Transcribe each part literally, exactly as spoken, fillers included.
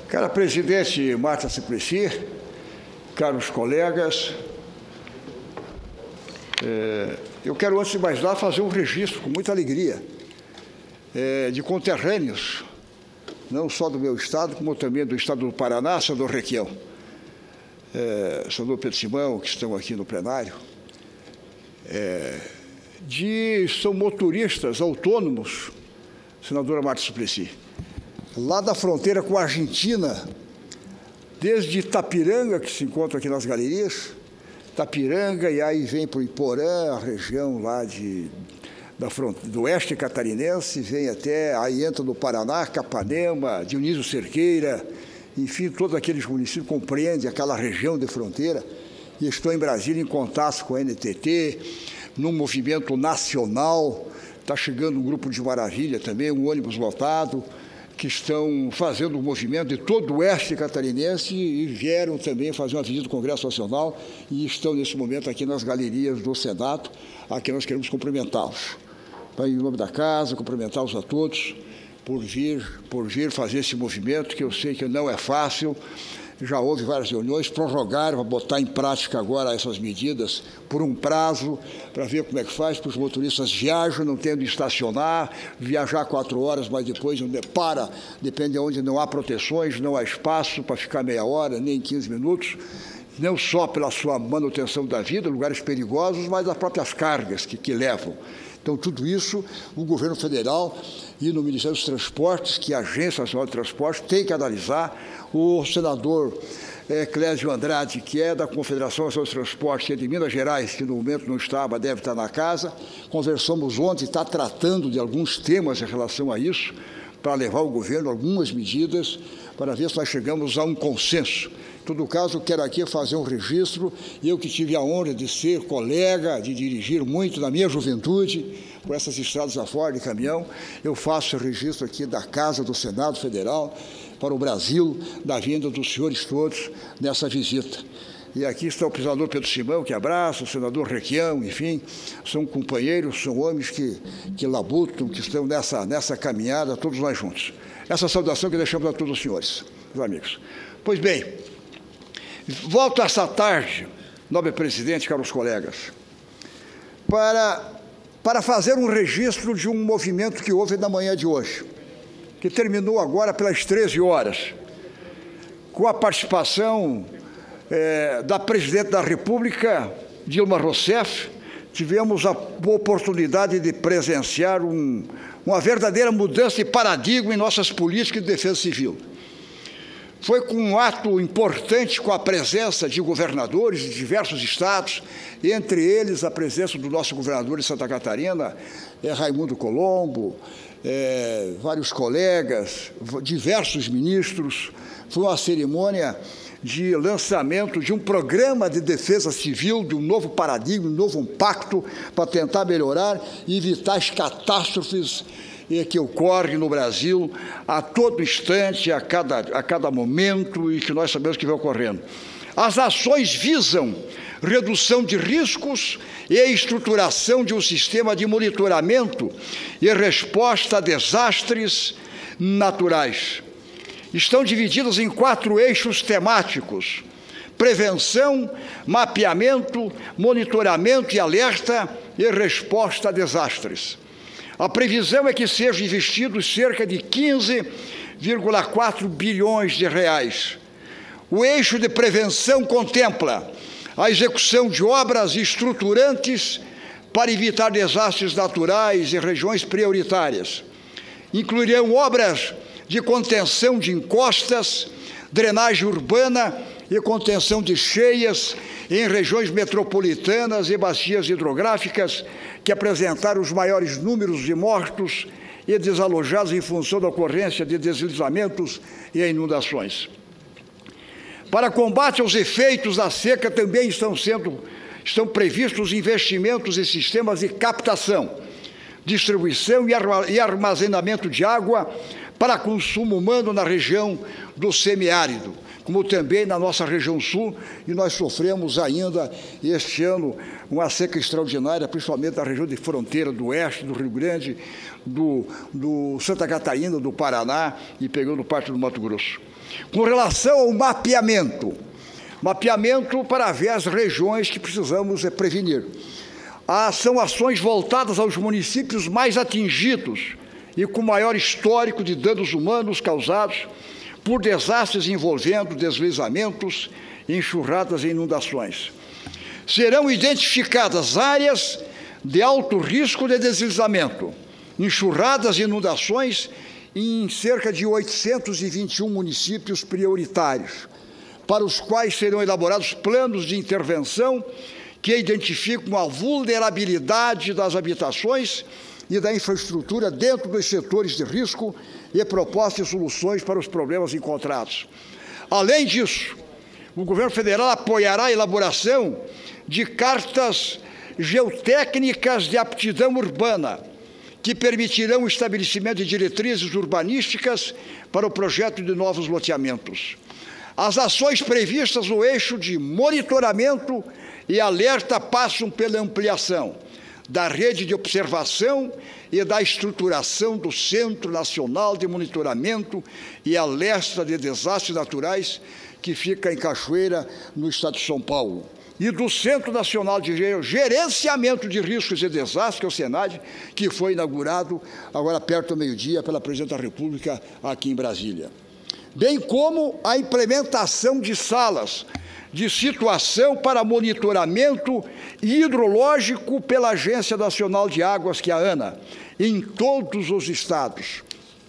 Cara presidente Marta Suplicy, caros colegas, é, eu quero, antes de mais nada, fazer um registro com muita alegria é, de conterrâneos, não só do meu estado, como também do estado do Paraná, senador Requião, é, senador Pedro Simão, que estão aqui no plenário, é, de, são motoristas autônomos, senadora Marta Suplicy, lá da fronteira com a Argentina, desde Itapiranga, que se encontra aqui nas galerias, Itapiranga, e aí vem para o Iporã, a região lá de, da fronteira, do oeste catarinense, vem até, aí entra no Paraná, Capanema, Dionísio Cerqueira, enfim, todos aqueles municípios compreendem aquela região de fronteira, e estou em Brasília em contato com a N T T, num movimento nacional, está chegando um grupo de maravilha também, um ônibus lotado, que estão fazendo o movimento de todo o oeste catarinense e vieram também fazer uma visita do Congresso Nacional e estão, nesse momento, aqui nas galerias do Senado, a quem nós queremos cumprimentá-los. Em nome da casa, cumprimentá-los a todos por vir, por vir fazer esse movimento, que eu sei que não é fácil. Já houve várias reuniões, prorrogaram, para botar em prática agora essas medidas por um prazo, para ver como é que faz, para os motoristas viajam, não tendo de estacionar, viajar quatro horas, mas depois para, depende de onde não há proteções, não há espaço para ficar meia hora, nem quinze minutos, não só pela sua manutenção da vida, lugares perigosos, mas as próprias cargas que, que levam. Então, tudo isso, o governo federal e no Ministério dos Transportes, que é a Agência Nacional de Transportes, tem que analisar. O senador é, Clésio Andrade, que é da Confederação Nacional de Transportes, que é de Minas Gerais, que no momento não estava, deve estar na casa. Conversamos ontem, está tratando de alguns temas em relação a isso, para levar ao governo algumas medidas, para ver se nós chegamos a um consenso. Em todo caso, quero aqui fazer um registro, eu que tive a honra de ser colega, de dirigir muito na minha juventude, por essas estradas afora de caminhão, eu faço o registro aqui da Casa do Senado Federal, para o Brasil, da vinda dos senhores todos nessa visita. E aqui está o senador Pedro Simão, que abraça, o senador Requião, enfim, são companheiros, são homens que, que labutam, que estão nessa, nessa caminhada, todos nós juntos. Essa saudação que deixamos a todos os senhores, os amigos. Pois bem, volto essa tarde, nobre presidente, caros colegas, para, para fazer um registro de um movimento que houve na manhã de hoje, que terminou agora pelas treze horas, com a participação é, da presidente da República, Dilma Rousseff. Tivemos a oportunidade de presenciar um, uma verdadeira mudança de paradigma em nossas políticas de defesa civil. Foi com um ato importante, com a presença de governadores de diversos estados, entre eles a presença do nosso governador de Santa Catarina, é, Raimundo Colombo, É, vários colegas, diversos ministros. Foi uma cerimônia de lançamento de um programa de defesa civil, de um novo paradigma, um novo pacto para tentar melhorar e evitar as catástrofes que ocorrem no Brasil a todo instante, a cada, a cada momento, e que nós sabemos que vai ocorrendo. As ações visam redução de riscos e a estruturação de um sistema de monitoramento e resposta a desastres naturais. Estão divididas em quatro eixos temáticos: prevenção, mapeamento, monitoramento e alerta e resposta a desastres. A previsão é que sejam investidos cerca de quinze vírgula quatro bilhões de reais. O eixo de prevenção contempla a execução de obras estruturantes para evitar desastres naturais em regiões prioritárias. Incluirão obras de contenção de encostas, drenagem urbana e contenção de cheias em regiões metropolitanas e bacias hidrográficas que apresentaram os maiores números de mortos e desalojados em função da ocorrência de deslizamentos e inundações. Para combate aos efeitos da seca, também estão sendo estão previstos investimentos em sistemas de captação, distribuição e armazenamento de água para consumo humano na região do semiárido, como também na nossa região sul, e nós sofremos ainda este ano uma seca extraordinária, principalmente na região de fronteira do oeste, do Rio Grande, do, do Santa Catarina, do Paraná e pegando parte do Mato Grosso. Com relação ao mapeamento, mapeamento para ver as regiões que precisamos é, prevenir. Ah, são ações voltadas aos municípios mais atingidos e com maior histórico de danos humanos causados por desastres envolvendo deslizamentos, enxurradas e inundações. Serão identificadas áreas de alto risco de deslizamento, enxurradas e inundações em cerca de oitocentos e vinte e um municípios prioritários, para os quais serão elaborados planos de intervenção que identificam a vulnerabilidade das habitações e da infraestrutura dentro dos setores de risco e propostas soluções para os problemas encontrados. Além disso, o governo federal apoiará a elaboração de cartas geotécnicas de aptidão urbana, que permitirão o estabelecimento de diretrizes urbanísticas para o projeto de novos loteamentos. As ações previstas no eixo de monitoramento e alerta passam pela ampliação da rede de observação e da estruturação do Centro Nacional de Monitoramento e Alerta de Desastres Naturais, que fica em Cachoeira, no estado de São Paulo, e do Centro Nacional de Gerenciamento de Riscos e Desastres, que é o SENAD, que foi inaugurado agora perto do meio-dia pela Presidente da República aqui em Brasília. Bem como a implementação de salas de situação para monitoramento hidrológico pela Agência Nacional de Águas, que é a ANA, em todos os estados.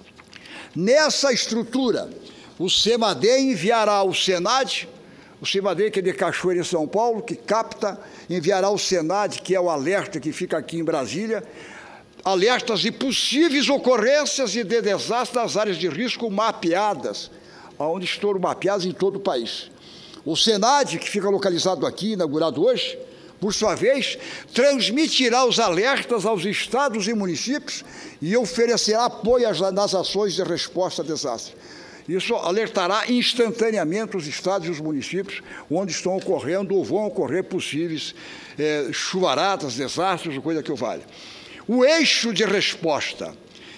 Nessa estrutura, o CEMADEM enviará ao SENAD, o CEMADEM, que é de Cachoeira, em São Paulo, que capta, enviará ao SENAD, que é o alerta que fica aqui em Brasília, alertas de possíveis ocorrências e de desastres nas áreas de risco mapeadas, onde estão mapeadas em todo o país. O SENAD, que fica localizado aqui, inaugurado hoje, por sua vez, transmitirá os alertas aos estados e municípios e oferecerá apoio nas ações de resposta a desastres. Isso alertará instantaneamente os estados e os municípios onde estão ocorrendo ou vão ocorrer possíveis é, chuvaradas, desastres ou coisa que o valha. O eixo de resposta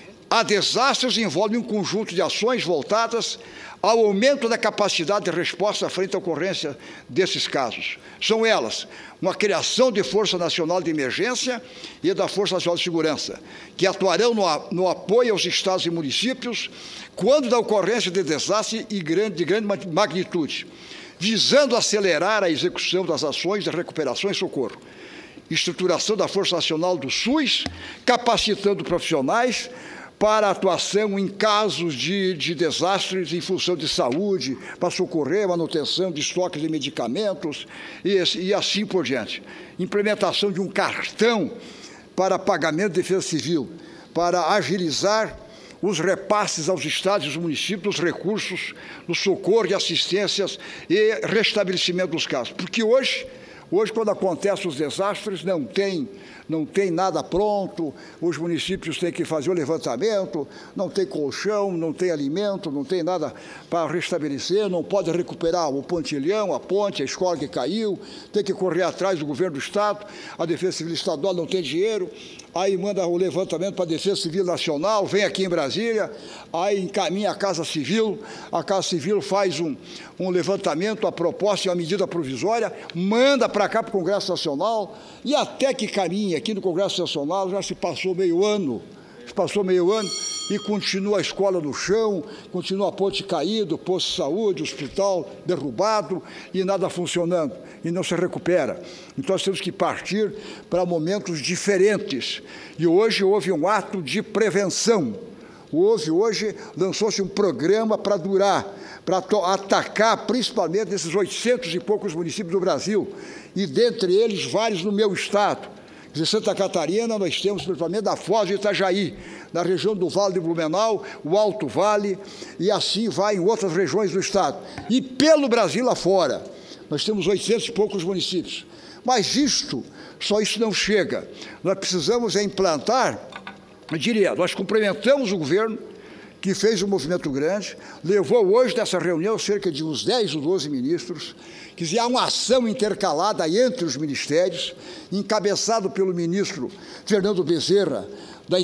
a desastres envolve um conjunto de ações voltadas ao aumento da capacidade de resposta frente à ocorrência desses casos. São elas, uma criação de Força Nacional de Emergência e da Força Nacional de Segurança, que atuarão no, no apoio aos estados e municípios quando da ocorrência de desastre e grande, de grande magnitude, visando acelerar a execução das ações de recuperação e socorro. Estruturação da Força Nacional do SUS, capacitando profissionais para atuação em casos de, de desastres em função de saúde, para socorrer, manutenção de estoques de medicamentos e, e assim por diante. Implementação de um cartão para pagamento de defesa civil, para agilizar os repasses aos estados e aos municípios dos recursos do socorro e assistências e restabelecimento dos casos. Porque hoje, hoje quando acontecem os desastres, não tem... não tem nada pronto, os municípios têm que fazer o levantamento, não tem colchão, não tem alimento, não tem nada para restabelecer, não pode recuperar o pontilhão, a ponte, a escola que caiu, tem que correr atrás do governo do Estado, a Defesa Civil Estadual não tem dinheiro, aí manda o levantamento para a Defesa Civil Nacional, vem aqui em Brasília, aí encaminha a Casa Civil, a Casa Civil faz um, um levantamento, a proposta e uma medida provisória, manda para cá para o Congresso Nacional, e até que caminha aqui no Congresso Nacional, já se passou meio ano, se passou meio ano e continua a escola no chão, continua a ponte caída, posto de saúde, hospital derrubado e nada funcionando, e não se recupera. Então nós temos que partir para momentos diferentes. E hoje houve um ato de prevenção. Houve hoje, lançou-se um programa para durar, para atacar principalmente esses oitocentos e poucos municípios do Brasil, e dentre eles vários no meu estado. De Santa Catarina, nós temos principalmente da Foz de Itajaí, na região do Vale de Blumenau, o Alto Vale, e assim vai em outras regiões do estado. E pelo Brasil afora, nós temos oitocentos e poucos municípios. Mas isto, só isso não chega. Nós precisamos é implantar, eu diria, nós cumprimentamos o governo, que fez um movimento grande, levou hoje nessa reunião cerca de uns dez ou doze ministros, quer dizer, há uma ação intercalada entre os ministérios, encabeçado pelo ministro Fernando Bezerra, da integração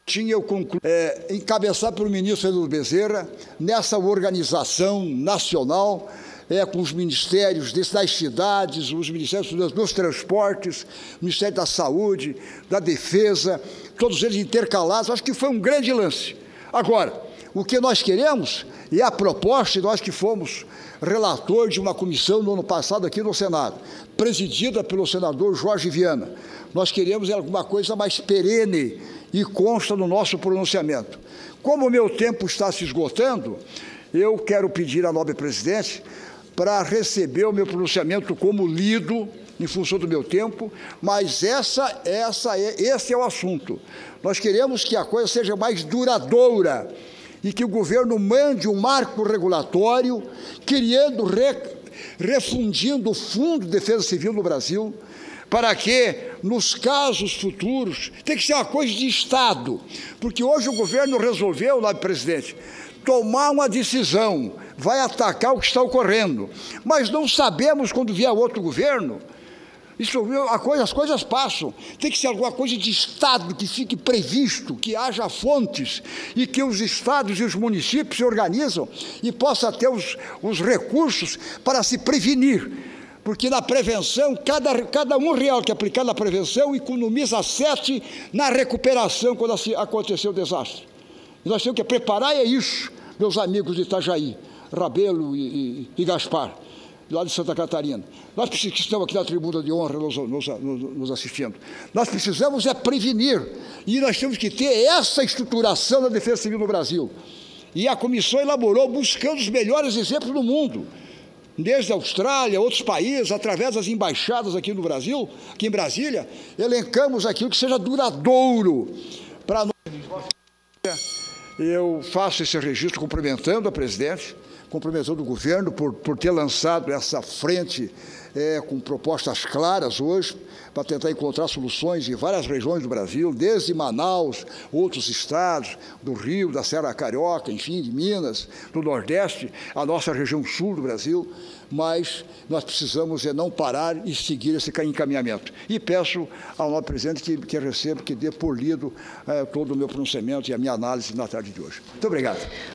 tinha eu concluído, é, encabeçado pelo ministro Eduardo Bezerra, nessa organização nacional, é, com os ministérios das cidades, os ministérios dos, dos transportes, o Ministério da Saúde, da Defesa, todos eles intercalados. Acho que foi um grande lance. Agora, o que nós queremos, e a proposta, e nós que fomos relator de uma comissão no ano passado aqui no Senado, presidida pelo senador Jorge Viana, nós queremos alguma coisa mais perene e consta no nosso pronunciamento. Como o meu tempo está se esgotando, eu quero pedir à nobre presidente para receber o meu pronunciamento como lido, em função do meu tempo, mas essa, essa é, esse é o assunto. Nós queremos que a coisa seja mais duradoura e que o governo mande um marco regulatório, criando, re, refundindo o Fundo de Defesa Civil no Brasil, para que, nos casos futuros, tem que ser uma coisa de Estado, porque hoje o governo resolveu, lá, presidente, tomar uma decisão, vai atacar o que está ocorrendo, mas não sabemos quando vier outro governo. Isso, a coisa, as coisas passam. Tem que ser alguma coisa de Estado que fique previsto, que haja fontes e que os estados e os municípios se organizam e possam ter os, os recursos para se prevenir. Porque na prevenção, cada, cada um real que aplicar na prevenção economiza sete na recuperação quando acontecer o desastre. E nós temos que preparar, é isso, meus amigos de Itajaí, Rabelo e, e, e Gaspar, lá de Santa Catarina. Nós que estamos aqui na tribuna de honra nos, nos, nos assistindo. Nós precisamos é prevenir, e nós temos que ter essa estruturação da Defesa Civil no Brasil. E a comissão elaborou buscando os melhores exemplos do mundo, desde a Austrália, outros países, através das embaixadas aqui no Brasil, aqui em Brasília, elencamos aquilo que seja duradouro para nós. Eu faço esse registro cumprimentando a presidente, cumprimentando o governo por, por ter lançado essa frente é, com propostas claras hoje, para tentar encontrar soluções em várias regiões do Brasil, desde Manaus, outros estados, do Rio, da Serra Carioca, enfim, de Minas, do Nordeste, a nossa região sul do Brasil, mas nós precisamos é, não parar e seguir esse encaminhamento. E peço ao nosso presidente que, que receba, que dê por lido é, todo o meu pronunciamento e a minha análise na tarde de hoje. Muito obrigado.